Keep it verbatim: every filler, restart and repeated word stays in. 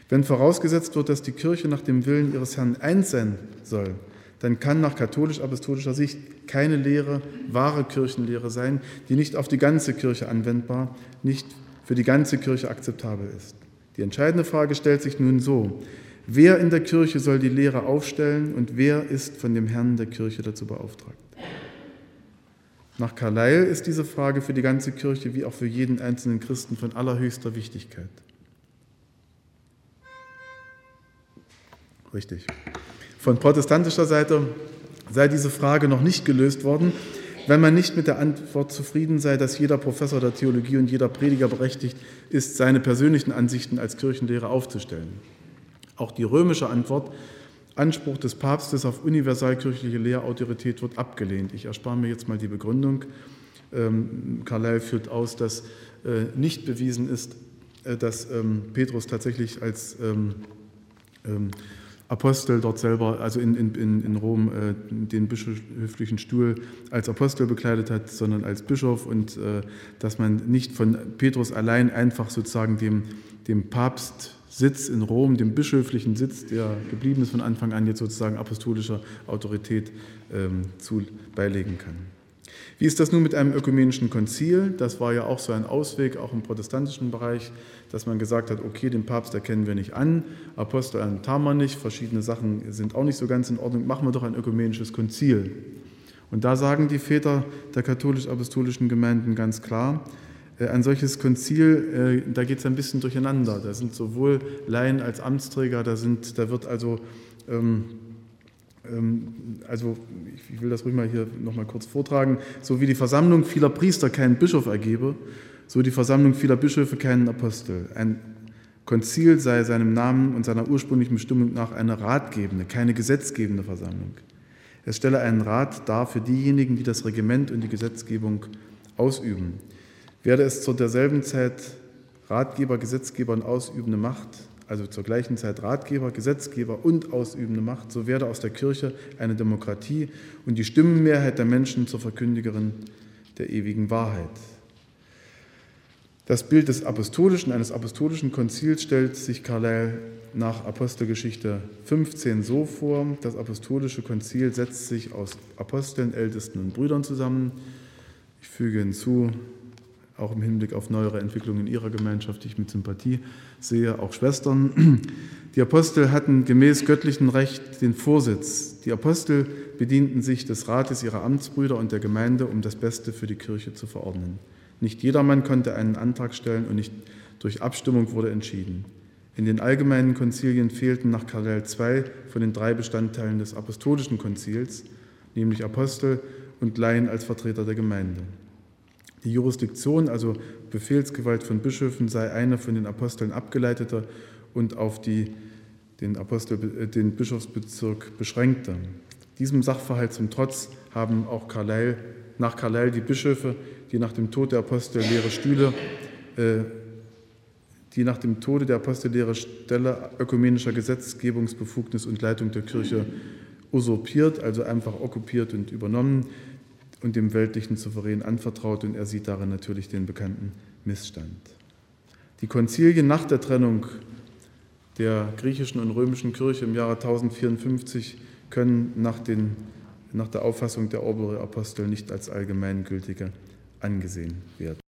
Wenn vorausgesetzt wird, dass die Kirche nach dem Willen ihres Herrn eins sein soll, dann kann nach katholisch-apostolischer Sicht keine Lehre wahre Kirchenlehre sein, die nicht auf die ganze Kirche anwendbar, nicht für die ganze Kirche akzeptabel ist. Die entscheidende Frage stellt sich nun so: Wer in der Kirche soll die Lehre aufstellen und wer ist von dem Herrn der Kirche dazu beauftragt? Nach Carlyle ist diese Frage für die ganze Kirche wie auch für jeden einzelnen Christen von allerhöchster Wichtigkeit. Richtig. Von protestantischer Seite sei diese Frage noch nicht gelöst worden, wenn man nicht mit der Antwort zufrieden sei, dass jeder Professor der Theologie und jeder Prediger berechtigt ist, seine persönlichen Ansichten als Kirchenlehre aufzustellen. Auch die römische Antwort, Anspruch des Papstes auf universalkirchliche Lehrautorität, wird abgelehnt. Ich erspare mir jetzt mal die Begründung. Ähm, Carlyle führt aus, dass äh, nicht bewiesen ist, äh, dass ähm, Petrus tatsächlich als ähm, ähm, Apostel dort selber, also in, in, in Rom, äh, den bischöflichen Stuhl als Apostel bekleidet hat, sondern als Bischof, und äh, dass man nicht von Petrus allein einfach sozusagen dem, dem Papstsitz in Rom, dem bischöflichen Sitz, der geblieben ist von Anfang an, jetzt sozusagen apostolischer Autorität ähm, zu beilegen kann. Wie ist das nun mit einem ökumenischen Konzil? Das war ja auch so ein Ausweg, auch im protestantischen Bereich, dass man gesagt hat, okay, den Papst erkennen wir nicht an, Apostel haben wir nicht, verschiedene Sachen sind auch nicht so ganz in Ordnung, machen wir doch ein ökumenisches Konzil. Und da sagen die Väter der katholisch-apostolischen Gemeinden ganz klar, äh, ein solches Konzil, äh, da geht es ein bisschen durcheinander. Da sind sowohl Laien als Amtsträger, da, sind, da wird also... Ähm, Also ich will das ruhig mal hier noch mal kurz vortragen. So wie die Versammlung vieler Priester keinen Bischof ergebe, so die Versammlung vieler Bischöfe keinen Apostel. Ein Konzil sei seinem Namen und seiner ursprünglichen Bestimmung nach eine ratgebende, keine gesetzgebende Versammlung. Es stelle einen Rat dar für diejenigen, die das Regiment und die Gesetzgebung ausüben. Werde es zu derselben Zeit Ratgeber, Gesetzgeber und ausübende Macht, also zur gleichen Zeit Ratgeber, Gesetzgeber und ausübende Macht, so werde aus der Kirche eine Demokratie und die Stimmenmehrheit der Menschen zur Verkündigerin der ewigen Wahrheit. Das Bild des apostolischen, eines apostolischen Konzils stellt sich Carlyle nach Apostelgeschichte fünfzehn so vor: Das apostolische Konzil setzt sich aus Aposteln, Ältesten und Brüdern zusammen. Ich füge hinzu, auch im Hinblick auf neuere Entwicklungen in ihrer Gemeinschaft, die ich mit Sympathie sehe, auch Schwestern. Die Apostel hatten gemäß göttlichem Recht den Vorsitz. Die Apostel bedienten sich des Rates ihrer Amtsbrüder und der Gemeinde, um das Beste für die Kirche zu verordnen. Nicht jedermann konnte einen Antrag stellen und nicht durch Abstimmung wurde entschieden. In den allgemeinen Konzilien fehlten nach Carlyle zwei von den drei Bestandteilen des apostolischen Konzils, nämlich Apostel und Laien als Vertreter der Gemeinde. Die Jurisdiktion, also Befehlsgewalt von Bischöfen, sei eine von den Aposteln abgeleitete und auf die, den, Apostel, den Bischofsbezirk beschränkte. Diesem Sachverhalt zum Trotz haben auch Carlyle, nach Carlyle die Bischöfe, die nach dem Tod der Apostel leere Stühle, äh, die nach dem Tode der Apostel leere Stelle ökumenischer Gesetzgebungsbefugnis und Leitung der Kirche usurpiert, also einfach okkupiert und übernommen, und dem weltlichen Souverän anvertraut, und er sieht darin natürlich den bekannten Missstand. Die Konzilien nach der Trennung der griechischen und römischen Kirche im Jahre tausendvierundfünfzig können nach, den, nach der Auffassung der oberen Apostel nicht als allgemeingültige angesehen werden.